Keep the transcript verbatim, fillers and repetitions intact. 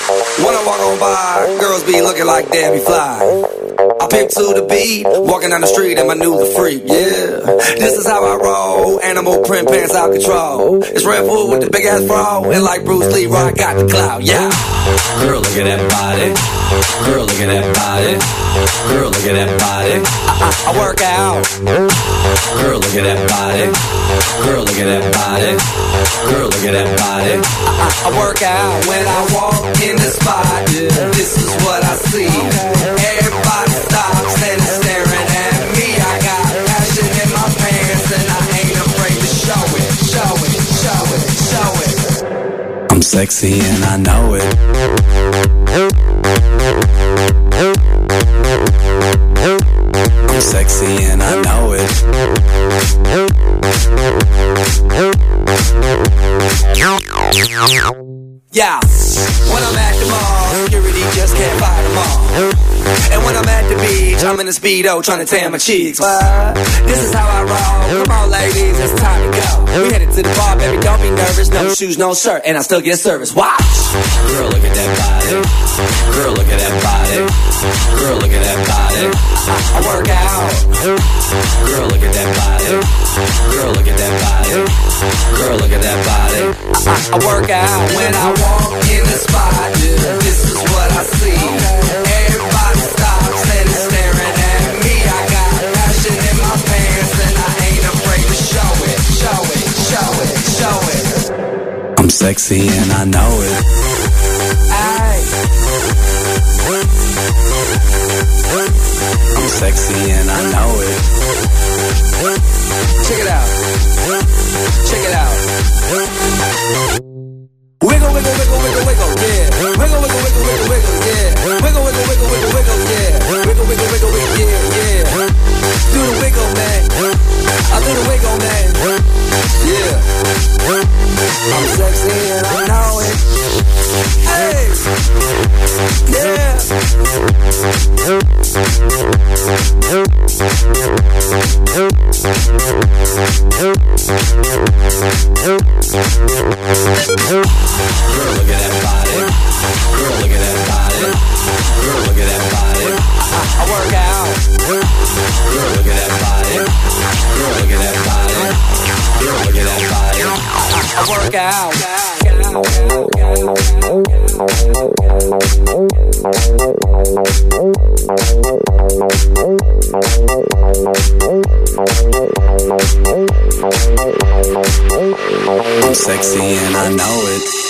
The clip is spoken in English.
When I walk on by, girls be looking like Debbie Fly. I pimp to the beat, walking down the street and my new the freak, yeah. This is how I roll, animal print pants out control. It's Red Bull with the big ass bra, and like Bruce Lee, I got the clout, yeah. Girl, look at that body. Girl, look at that body. Girl, look at that body. I, I, I work out. Girl, look at that body. Girl, look at that body. Girl, look at that body. I, I, I work out when I walk in the spot. Yeah. This is what I see. Everybody stops and is staring at me. I got passion in my pants and I ain't afraid to show it, show it, show it, show it. I'm sexy and I know it. I'm sexy and I know it. Yeah, when I'm at the mall, security just can't fight them all. And when I'm at the beach, I'm in a Speedo trying to tan my cheeks. But this is how I roll. Come on, ladies, it's time to go. We headed to the bar, baby, don't be nervous. No shoes, no shirt, and I still get service. Watch. Girl, look at that body. Girl, look at that body. Girl, look at that body. I, I work out. Girl, look at that body. Girl, look at that body. Girl, look at that body. I, I, I work out when I walk in the spot. Yeah, this is what I see. Everybody stops and is staring at me. I got passion in my pants and I ain't afraid to show it, show it, show it, show it. I'm sexy and I know it. Aye. I'm sexy and I know it. Check it out. Check it out. Wiggle, wiggle, wiggle, wiggle, wiggle, yeah. Wiggle, wiggle, wiggle, wiggle, wiggle, yeah. Wiggle, wiggle, wiggle, wiggle, wiggle, yeah. Wiggle, wiggle, wiggle, wiggle, yeah, yeah. Do the wiggle, man. I do the wiggle, man. Yeah. I'm sexy and I know it. Hey. Yeah. Girl, look at that body. Girl, look at that body. Girl, look at that body. I, I work out. Girl, look at that body. Girl, look at that body. Girl, look at that body. I, I work out. I'm sexy and I know it.